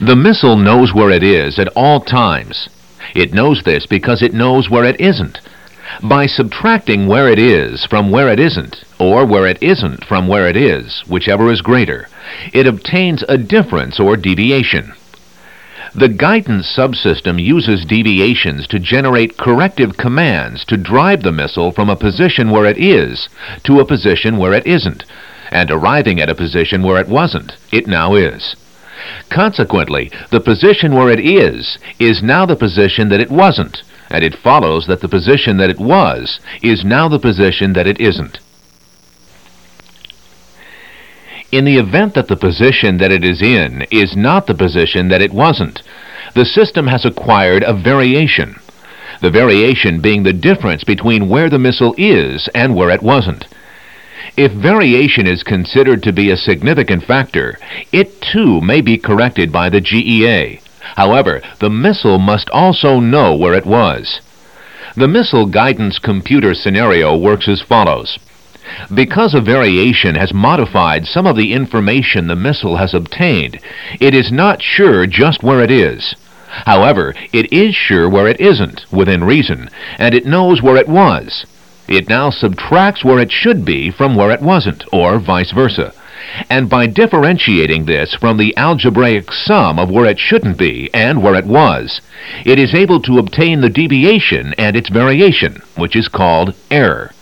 The missile knows where it is at all times. It knows this because it knows where it isn't. By subtracting where it is from where it isn't, or where it isn't from where it is, whichever is greater, it obtains a difference or deviation. The guidance subsystem uses deviations to generate corrective commands to drive the missile from a position where it is to a position where it isn't, and arriving at a position where it wasn't, it now is. Consequently, the position where it is now the position that it wasn't, and it follows that the position that it was is now the position that it isn't. In the event that the position that it is in is not the position that it wasn't, the system has acquired a variation, the variation being the difference between where the missile is and where it wasn't. If variation is considered to be a significant factor, it too may be corrected by the GEA. However, the missile must also know where it was. The missile guidance computer scenario works as follows. Because a variation has modified some of the information the missile has obtained, it is not sure just where it is. However, it is sure where it isn't, within reason, and it knows where it was. It now subtracts where it should be from where it wasn't, or vice versa. And by differentiating this from the algebraic sum of where it shouldn't be and where it was, it is able to obtain the deviation and its variation, which is called error.